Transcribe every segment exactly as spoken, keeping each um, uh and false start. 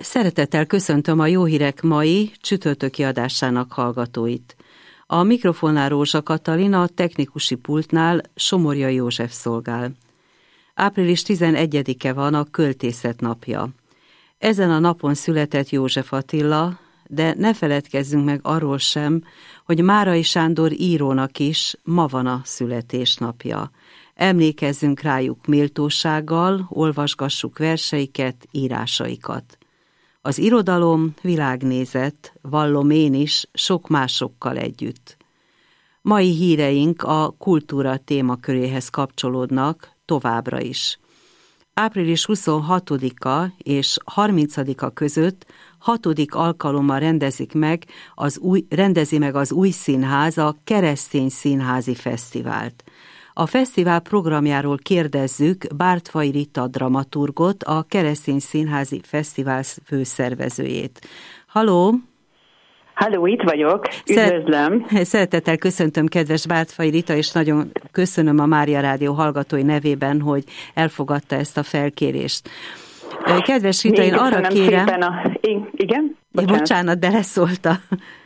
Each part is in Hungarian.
Szeretettel köszöntöm a Jó Hírek mai csütörtöki adásának hallgatóit. A mikrofonnál Rózsa Katalin, a technikusi pultnál Somorja József szolgál. április tizenegyedike van a költészet napja. Ezen a napon született József Attila, de ne feledkezzünk meg arról sem, hogy Márai Sándor írónak is ma van a születésnapja. Emlékezzünk rájuk méltósággal, olvasgassuk verseiket, írásaikat. Az irodalom, világnézet, vallom én is, sok másokkal együtt. Mai híreink a kultúra témaköréhez kapcsolódnak továbbra is. április huszonhatodika és harmincadika között hatodik alkalommal rendezik meg az új, rendezi meg az Új Színház a Keresztény Színházi Fesztivált. A fesztivál programjáról kérdezzük Bártfai Rita dramaturgot, a Keresztény Színházi Fesztivál főszervezőjét. Halló! Halló, itt vagyok, üdvözlöm! Szeretettel köszöntöm kedves Bártfai Rita, és nagyon köszönöm a Mária Rádió hallgatói nevében, hogy elfogadta ezt a felkérést. Kedves Rita, én, én arra kérem... A... Én... Igen? Bocsánat. Bocsánat, beleszólta.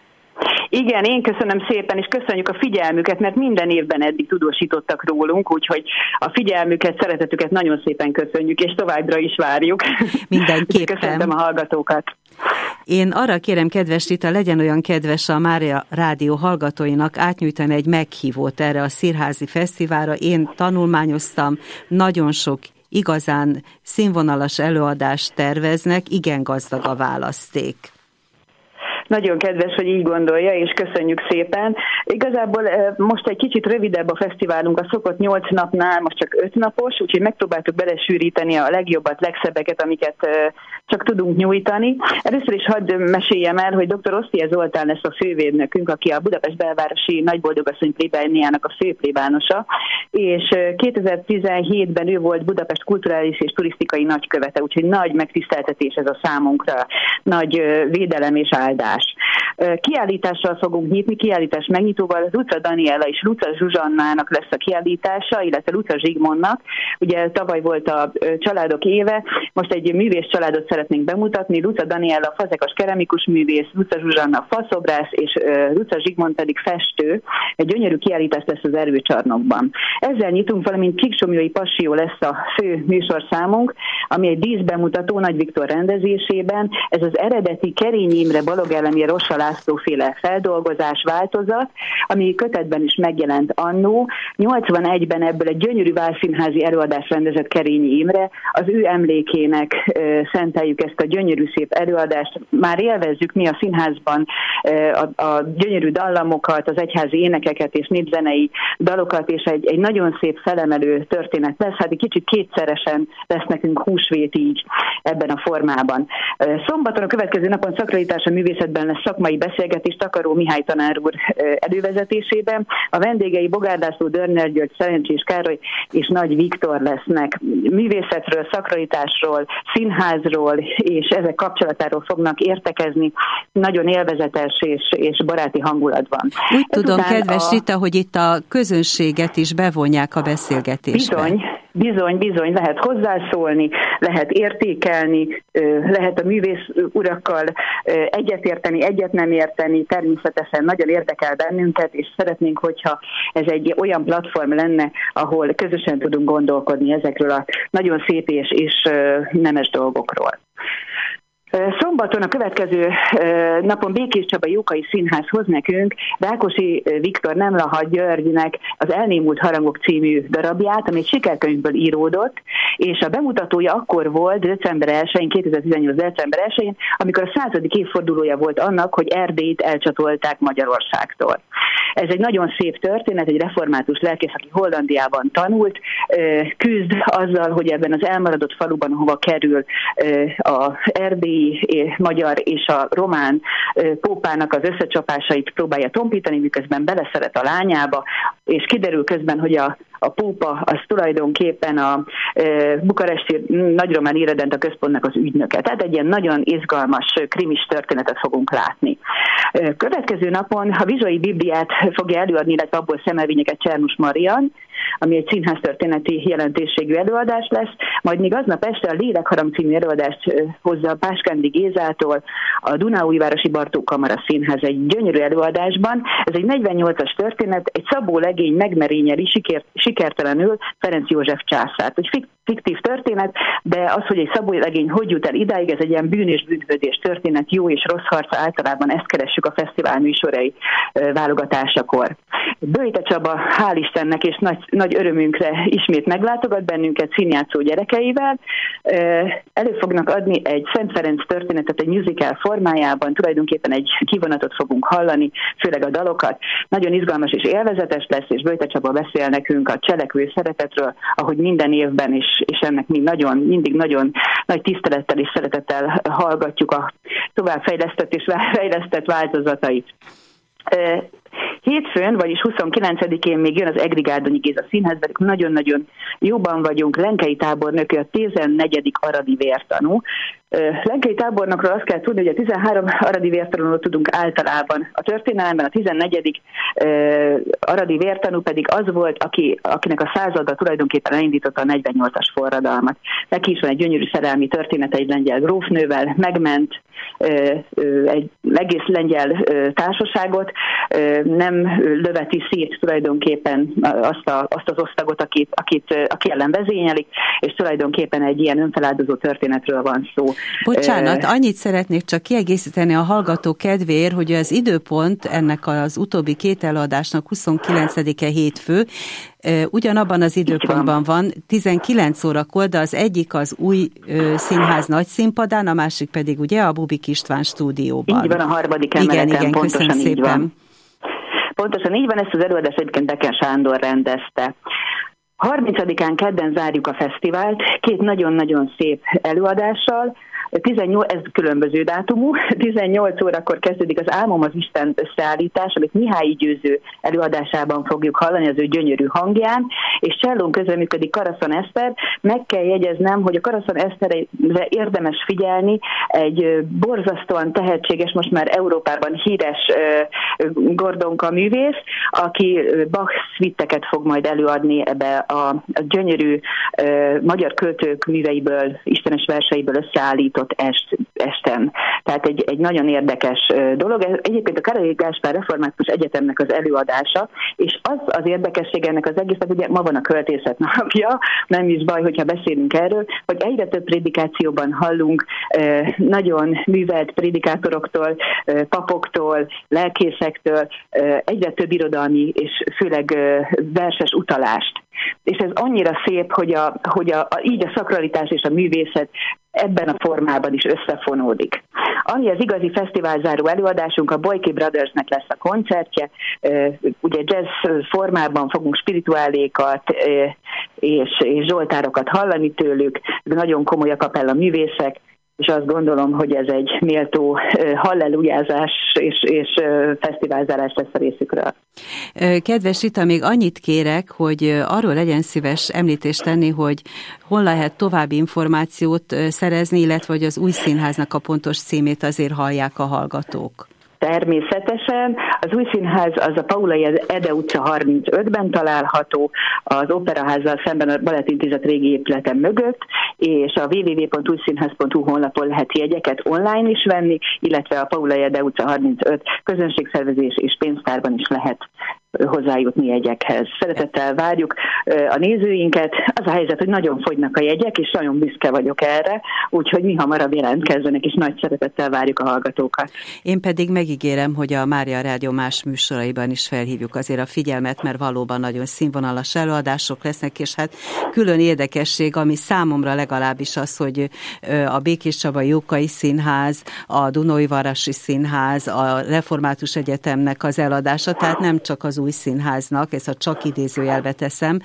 Igen, én köszönöm szépen, és köszönjük a figyelmüket, mert minden évben eddig tudósítottak rólunk, úgyhogy a figyelmüket, szeretetüket nagyon szépen köszönjük, és továbbra is várjuk. Mindenképpen. Köszöntöm a hallgatókat. Én arra kérem, kedves Rita, legyen olyan kedves a Mária Rádió hallgatóinak átnyújtani egy meghívót erre a színházi fesztiválra. Én tanulmányoztam, nagyon sok igazán színvonalas előadást terveznek, igen gazdag a választék. Nagyon kedves, hogy így gondolja, és köszönjük szépen. Igazából most egy kicsit rövidebb a fesztiválunk, a szokott nyolc napnál, most csak öt napos, úgyhogy megpróbáltuk belesűríteni a legjobbat, legszebbeket, amiket csak tudunk nyújtani. Először is hadd meséljem el, hogy dr. Osztia Zoltán lesz a fővédnökünk, aki a Budapest belvárosi Nagyboldogasszony plébániának a főplébánosa, és kétezer-tizenhétben ő volt Budapest kulturális és turisztikai nagykövete, úgyhogy nagy megtiszteltetés ez a számunkra, nagy védelem és áldás. Kiállítással fogunk nyitni, kiállítás megnyitóval Luca Daniela és Luca Zsuzsannának lesz a kiállítása, illetve Luca Zsigmondnak. Ugye tavaly volt a családok éve, most egy művész családot szeretnénk bemutatni, Luca Daniela fazekas keramikus művész, Luca Zsuzsanna faszobrász, és Luca Zsigmond pedig festő. Egy gyönyörű kiállítás lesz az Erőcsarnokban. Ezzel nyitunk, valamint Csíksomlyói Passió lesz a fő műsorszámunk, ami egy díszbemutató Nagy Viktor rendezésében. Ez az eredeti Kerényi Imre Balogh Elemi Rossa László féle feldolgozás változat, ami kötetben is megjelent annó. nyolcvanegyben ebből egy gyönyörű válszínházi előadást rendezett Kerényi Imre. Az ő emlékének e, szenteljük ezt a gyönyörű szép előadást. Már élvezzük mi a színházban e, a, a gyönyörű dallamokat, az egyházi énekeket és népzenei dalokat, és egy, egy nagyon szép felemelő történet lesz. Hát egy kicsit kétszeresen lesz nekünk húsvét így ebben a formában. E, szombaton a következő napon szakralitás a művészetben lesz szakmai beszélgetés Takaró Mihály tanár úr elővezetésében. A vendégei Bogár László, Dörner György, Szerencsés Károly és Nagy Viktor lesznek. Művészetről, szakralitásról, színházról és ezek kapcsolatáról fognak értekezni. Nagyon élvezetes és, és baráti hangulatban. Úgy tudom, kedves Rita, a... hogy itt a közönséget is bevonják a beszélgetésbe. Bizony. Bizony, bizony, lehet hozzászólni, lehet értékelni, lehet a művész urakkal egyetérteni, egyet nem érteni, természetesen nagyon érdekel bennünket, és szeretnénk, hogyha ez egy olyan platform lenne, ahol közösen tudunk gondolkodni ezekről a nagyon szép és, és nemes dolgokról. Szombaton a következő napon Békés Csaba Jókai Színház hoz nekünk Rákosi Viktor Nemlaha Györgynek az Elnémult harangok című darabját, ami egy sikerkönyvből íródott, és a bemutatója akkor volt december elsején, kétezer-tizennyolc december elsején, amikor a századik évfordulója volt annak, hogy Erdélyt elcsatolták Magyarországtól. Ez egy nagyon szép történet, egy református lelkész, aki Hollandiában tanult, küzd azzal, hogy ebben az elmaradott faluban, hova kerül a erdélyi magyar és a román pópának az összecsapásait próbálja tompítani, miközben beleszeret a lányába, és kiderül közben, hogy a A pópa az tulajdonképpen a e, bukaresti nagyromán irredenta központnak az ügynöke. Tehát egy ilyen nagyon izgalmas krimis történetet fogunk látni. Következő napon a Vizsai Bibliát fogja előadni, illetve abból szemelvényeket Csernus Marian, ami egy színháztörténeti jelentőségű előadás lesz, majd még aznap este a Lélekharang című előadást hozza Páskándi Gézától a Dunáújvárosi Bartók Kamara Színház egy gyönyörű előadásban. Ez egy negyvennyolcas történet, egy Szabó legény megmerényeli siker, sikertelenül Ferenc József császárt. Egy fiktív történet, de az, hogy egy Szabó legény hogy jut el idáig, ez egy ilyen bűn és bűnhődés történet, jó és rossz harca, általában ezt keressük a fesztivál műsorai válogatásakor. Böjte Csaba, hál' Istennek és nagy, nagy örömünkre ismét meglátogat bennünket színjátszó gyerekeivel. Elő fognak adni egy Szent Ferenc történetet egy musical formájában, tulajdonképpen egy kivonatot fogunk hallani, főleg a dalokat. Nagyon izgalmas és élvezetes lesz, és Böjte Csaba beszél nekünk a cselekvő szeretetről, ahogy minden évben, és, és ennek mi nagyon, mindig nagyon nagy tisztelettel és szeretettel hallgatjuk a továbbfejlesztett és fejlesztett változatait. Hétfőn, vagyis huszonkilencedikén még jön az Egri Gárdonyi Géza Színházba, nagyon-nagyon jóban vagyunk, Lenkei tábornök, a tizennegyedik aradi vértanú. Lenkei tábornokról azt kell tudni, hogy a tizenhárom aradi vértanúról tudunk általában a történelemben, a tizennegyedik aradi vértanú pedig az volt, aki, akinek a százada tulajdonképpen elindította a negyvennyolcas forradalmat. Neki is van egy gyönyörű szerelmi története egy lengyel grófnővel, megment egy egész lengyel társaságot, nem löveti szét tulajdonképpen azt, a, azt az osztagot, akit, akit, aki ellen vezényelik, és tulajdonképpen egy ilyen önfeláldozó történetről van szó. Bocsánat, annyit szeretnék csak kiegészíteni a hallgató kedvéért, hogy az időpont ennek az utóbbi két előadásnak huszonkilencedike hétfő, ugyanabban az időpontban van, tizenkilenc órakor, de az egyik az új színház nagy színpadán, a másik pedig ugye a Bubik István stúdióban. Így van, a harmadik emeleten, igen, igen, pontosan így szépen. van. Pontosan így van, ezt az előadást egyébként Beken Sándor rendezte. harmincadikán kedden zárjuk a fesztivált, két nagyon-nagyon szép előadással. tizennyolc, ez különböző dátumú, tizennyolc órakor kezdődik az Álmom az Isten összeállítás, amit Mihály Győző előadásában fogjuk hallani az ő gyönyörű hangján, és csellón közreműködik Karaszon Eszter. Meg kell jegyeznem, hogy a Karaszon Eszterre érdemes figyelni, egy borzasztóan tehetséges, most már Európában híres Gordonka művész, aki Bach szvitteket fog majd előadni ebbe a, a gyönyörű magyar költők műveiből, istenes verseiből összeállít est, esten. Tehát egy, egy nagyon érdekes dolog. Ez egyébként a Károly Gáspár Református Egyetemnek az előadása, és az az érdekesség ennek az egésznek, ugye ma van a költészet napja, nem is baj, hogyha beszélünk erről, hogy egyre több prédikációban hallunk nagyon művelt prédikátoroktól, papoktól, lelkészektől, egyre több irodalmi és főleg verses utalást. És ez annyira szép, hogy, a, hogy a, a, így a szakralitás és a művészet ebben a formában is összefonódik. Ami az igazi fesztiválzáró előadásunk, a Boyki Brothersnek lesz a koncertje. Ugye jazz formában fogunk spirituálékat és, és zsoltárokat hallani tőlük, nagyon komoly a kapella művészek, és azt gondolom, hogy ez egy méltó hallelujázás és, és fesztiválzárás lesz a részükről. Kedves Rita, még annyit kérek, hogy arról legyen szíves említést tenni, hogy hol lehet további információt szerezni, illetve hogy az új színháznak a pontos címét azért hallják a hallgatók. Természetesen. Az új színház az a Paulay Ede utca harmincötben található, az Operaházzal szemben a Balettintézet régi épülete mögött, és a double-u double-u double-u pont új színház pont hu honlapon lehet jegyeket online is venni, illetve a Paulay Ede utca harmincöt közönségszervezés és pénztárban is lehet hozzájutni jegyekhez. Szeretettel várjuk a nézőinket. Az a helyzet, hogy nagyon fogynak a jegyek, és nagyon büszke vagyok erre, úgyhogy mi hamarabb jelentkezzenek, és nagy szeretettel várjuk a hallgatókat. Én pedig megígérem, hogy a Mária Rádió más műsoraiban is felhívjuk azért a figyelmet, mert valóban nagyon színvonalas előadások lesznek, és hát külön érdekesség, ami számomra legalábbis az, hogy a Békés Csabai Jókai Színház, a Dunaújvárosi Színház, a Református Egyetemnek az eladása, tehát nem csak az új színháznak, ezt a csak idézőjelbe teszem,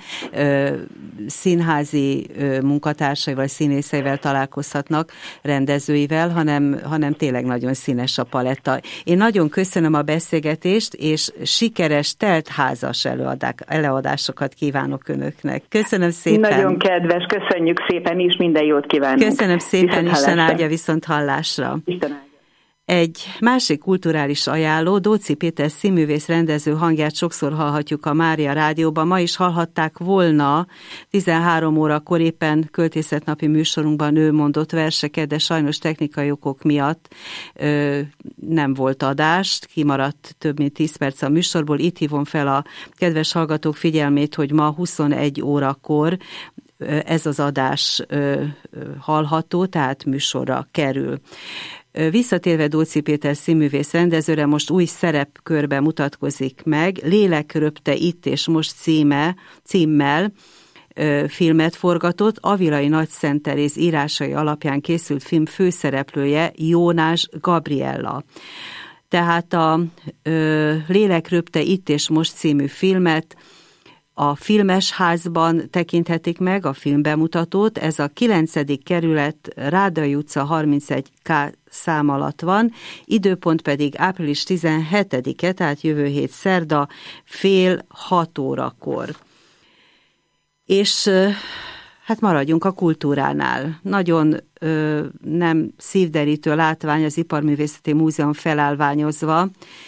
színházi munkatársaival, színészeivel találkozhatnak, rendezőivel, hanem, hanem tényleg nagyon színes a paletta. Én nagyon köszönöm a beszélgetést, és sikeres, teltházas előadásokat kívánok önöknek. Köszönöm szépen. Nagyon kedves, köszönjük szépen, és minden jót kívánunk. Köszönöm szépen, Isten áldja, viszont hallásra. Isten áldja. Egy másik kulturális ajánló, Dóczy Péter színművész rendező hangját sokszor hallhatjuk a Mária Rádióban. Ma is hallhatták volna, tizenhárom órakor éppen költészetnapi műsorunkban ő mondott verseket, de sajnos technikai okok miatt ö, nem volt adást, kimaradt több mint tíz perc a műsorból. Itt hívom fel a kedves hallgatók figyelmét, hogy ma huszonegy órakor ez az adás ö, hallható, tehát műsorra kerül. Visszatérve Dóczy Péter színművész rendezőre, most új szerepkörbe mutatkozik meg, Lélekröpte itt és most címe, címmel ö, filmet forgatott, Avilai Nagyszent Teréz írásai alapján készült film főszereplője Jónás Gabriella. Tehát a ö, Lélekröpte itt és most című filmet a Filmesházban tekinthetik meg, a filmbemutatót. Ez a kilencedik kerület, Rádai utca harmincegy ká szám alatt van, időpont pedig április tizenhetedike, tehát jövő hét szerda, fél hat órakor. És hát maradjunk a kultúránál. Nagyon ö, nem szívderítő látvány az Iparművészeti Múzeum felállványozva,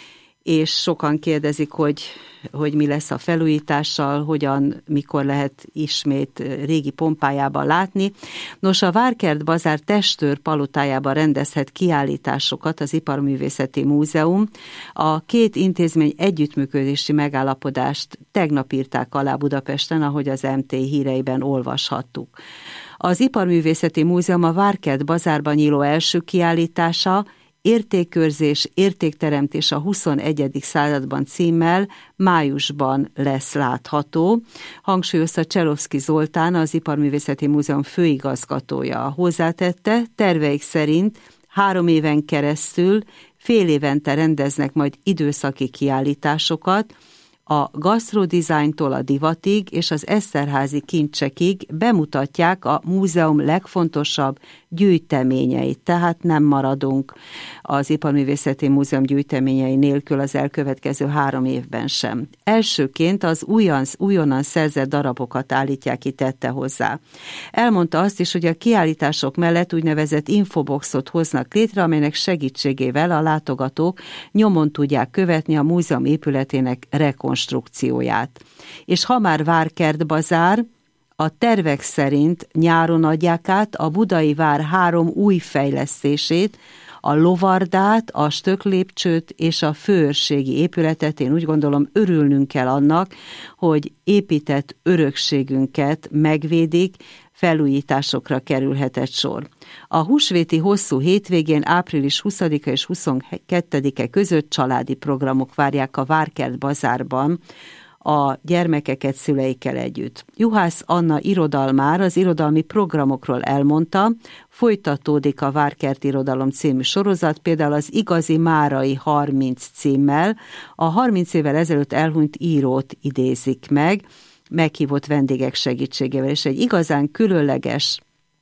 és sokan kérdezik, hogy, hogy mi lesz a felújítással, hogyan, mikor lehet ismét régi pompájában látni. Nos, a Várkert Bazár testőr palotájában rendezhet kiállításokat az Iparművészeti Múzeum. A két intézmény együttműködési megállapodást tegnap írták alá Budapesten, ahogy az em té híreiben olvashattuk. Az Iparművészeti Múzeum a Várkert Bazárban nyíló első kiállítása Értékkörzés, értékteremtés a huszonegyedik században címmel májusban lesz látható, hangsúlyozta Cselovszky Zoltán, az Iparművészeti Múzeum főigazgatója. Hozzátette, terveik szerint három éven keresztül fél évente rendeznek majd időszaki kiállításokat, a gasztrodizájntól a divatig és az Eszterházi kincsekig bemutatják a múzeum legfontosabb gyűjteményeit, tehát nem maradunk az Iparművészeti Múzeum gyűjteményei nélkül az elkövetkező három évben sem. Elsőként az újon, újonnan szerzett darabokat állítják ki, tette hozzá. Elmondta azt is, hogy a kiállítások mellett úgynevezett infoboxot hoznak létre, amelynek segítségével a látogatók nyomon tudják követni a múzeum épületének rekonstrukcióját. És ha már Várkert Bazár, a tervek szerint nyáron adják át a Budai Vár három új fejlesztését, a Lovardát, a Stöcklépcsőt és a főőrségi épületet. Én úgy gondolom, örülnünk kell annak, hogy épített örökségünket megvédik, felújításokra kerülhetett sor. A húsvéti hosszú hétvégén április huszadika és huszonkettedike között családi programok várják a Várkert Bazárban a gyermekeket szüleikkel együtt. Juhász Anna irodalmár az irodalmi programokról elmondta, folytatódik a Várkert Irodalom című sorozat, például az Igazi Márai harminc címmel, a harminc évvel ezelőtt elhunyt írót idézik meg, meghívott vendégek segítségével, és egy igazán különleges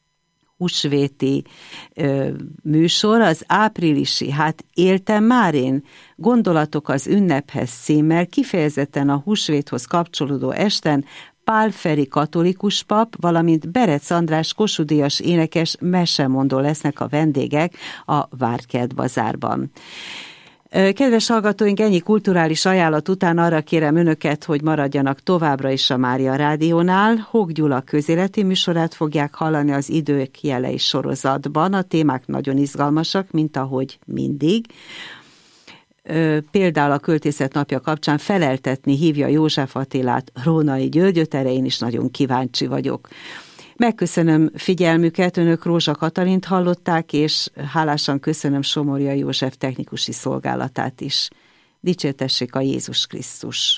húsvéti ö, műsor, az áprilisi, hát éltem már én, gondolatok az ünnephez címmel, kifejezetten a húsvéthoz kapcsolódó esten Pál Feri katolikus pap, valamint Berec András Kossuth Díjas énekes mesemondó lesznek a vendégek a Várkert Bazárban. Kedves hallgatóink, ennyi kulturális ajánlat után arra kérem önöket, hogy maradjanak továbbra is a Mária Rádiónál. Hók Gyula közéleti műsorát fogják hallani az Idők jelei sorozatban. A témák nagyon izgalmasak, mint ahogy mindig. Például a Költészet napja kapcsán feleltetni hívja József Attilát Rónai Györgyöt, erre én is nagyon kíváncsi vagyok. Megköszönöm figyelmüket, önök Rózsa Katalint hallották, és hálásan köszönöm Somorja József technikusi szolgálatát is. Dicsértessék a Jézus Krisztus!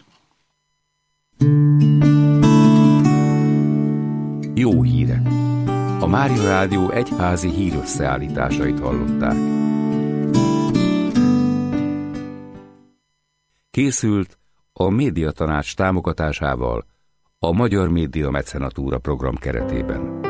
Jó hírek! A Mária Rádió egyházi hírösszeállításait hallották. Készült a Médiatanács támogatásával a Magyar Média Mecenatúra program keretében.